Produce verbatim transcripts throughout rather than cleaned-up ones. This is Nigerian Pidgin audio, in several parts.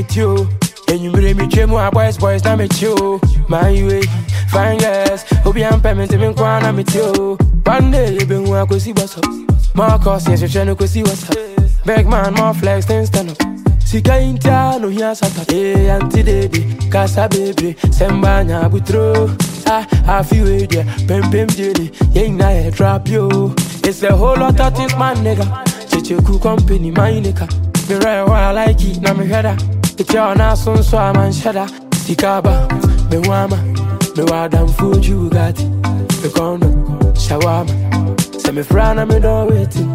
me too. And you bring me dream more boys, boys, na me too. My way, fine girls, Obi and payment me kwana me too. One day you been work see what's up. More cost, yes, you're trying to see what's up. Big man, more flex, then stand up. Sika inta no hiya sata. Eh, anti baby, casa baby, sembanya butro. Ah, I feel it, yeah, pem pem jelly, yeah, na head drop yo. It's a whole lot of things, man, nigga. Chichi cool company, my nigga. Me right where I like it, na me header. It's your nason, so I'm on shudder. Sikaba, me wama, me wadam food you got it. Me kono, shawama. Se me frana me do waiting.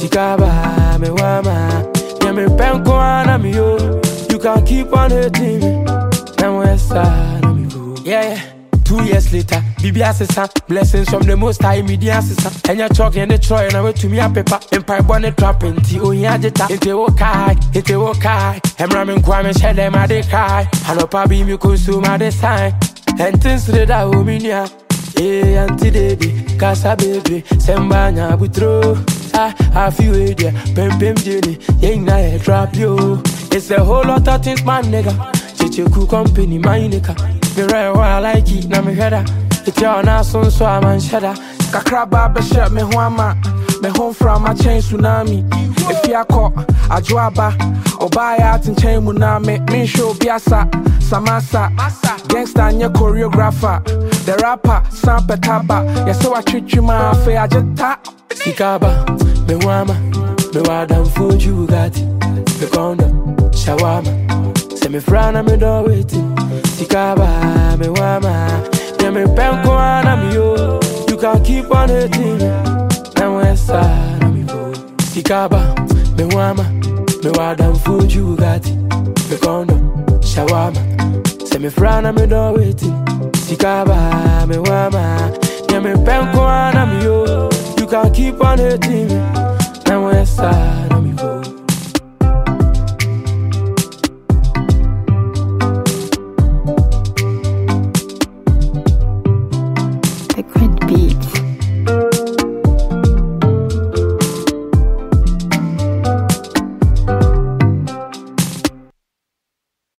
Sikaba, me wama. Yeah, me penko ana me yo. You can keep on hating me. Now west side, me go. Yeah, yeah. Two years later, Bibi assistant, blessings from the most high media assistant. And you're talking the Troy and I went to me a paper. Empire bonnet trapping, T O Yajita, into Wokai, into Wokai. And Ramin Kwame shed them at the kai. And no pabi me consume at the sign. And things to the Dawominia. Eh, auntie baby, casa baby, Sembanya butro. Ah, I feel it, yeah, pem pem jelly, yeah, na head drop yo. It's a whole lot of things, man, nigga. Chichi cool company, my nigga. Me right where I like it, na me header. It's your nason, so I'm on shudder. Kakra barber shop, me huama. Me home from my chain tsunami. If you caught a joaba, or buy out in chain muname, me show biasa, samasa, gangsta and your choreographer. The rapper, Sampa Taba, yes, so I treat you my fair jetta. Sikaba, me wama, me wadam food you got it. Me kondo, shawama. Se me frana me do waiting. Sikaba, me wama. Yeah, me penko ana me yo. You can keep on hating me. Now west side me go. Sikaba, me wama. Me wadam food you got it. Me kondo, shawama. Se me frana me do waiting. Sikaba, me wama. Yeah, me penko ana me yo. You can keep on hating me. Now west side.